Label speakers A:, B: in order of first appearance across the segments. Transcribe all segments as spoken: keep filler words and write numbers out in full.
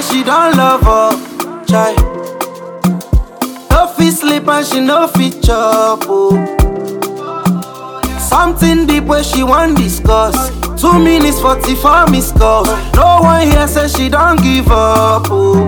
A: she don't love her, chai. No fit sleep and she no fit chop, oh. Something deep where she want discuss. Two minutes forty-four missed calls. No one here says she don't give up, oh.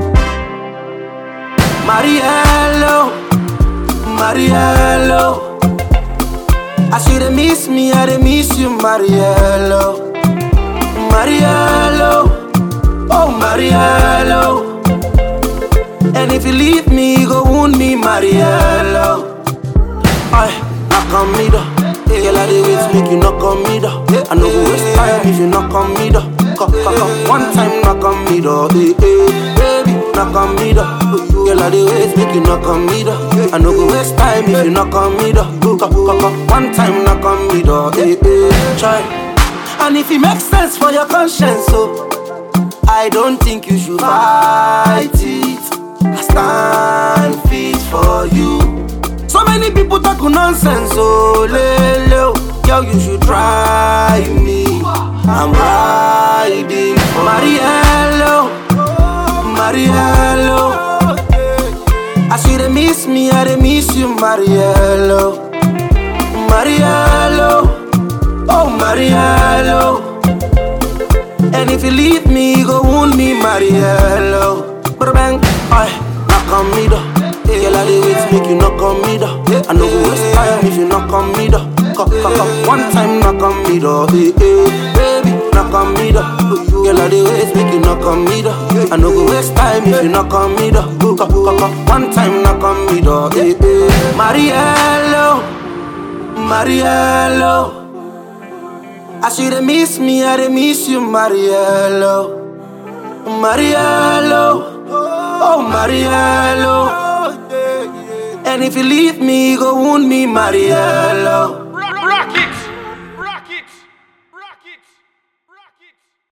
A: Mariello, Mariello. I see they miss me, I they miss you, Mariello. Mariello, oh Mariello. And if you leave me, you go wound me, Mariello. Aye, knock on me though. Girl, I dey wait, make you knock on me though. I no go waste time if you knock on me though. Come, come, come, one time knock on me though. Hey, hey, baby, knock on me though. Girl, I dey wait, make you knock on me though. I no go waste time if you knock on me though. Come, come, come, one time knock on me though. Hey, hey, try. And if it makes sense for your conscience, so I don't think you should fight it. I stand fit for you. So many people talk nonsense, oh lelo. Girl, you should try me. I'm riding for Mariello, Mariello. I see they miss me, I they miss you, Mariello, Mariello, oh Mariello. And if you leave me, you go wound me, Mariello. But bang, aye, knock on me though. Girl, I dey wait, make you knock on me though. I no go waste time if you knock on me though. Come, come, come, one time knock on me though. Hey, hey, baby, knock on me though. Girl, I dey wait, make you knock on me though. I no go waste time if you knock on me though. Come, come, come, one time knock on me though. Hey, hey, Mariello, Mariello. I see they miss me, I they miss you, Mariello, Mariello, oh Mariello. And if you leave me, you go wound me, Mariello.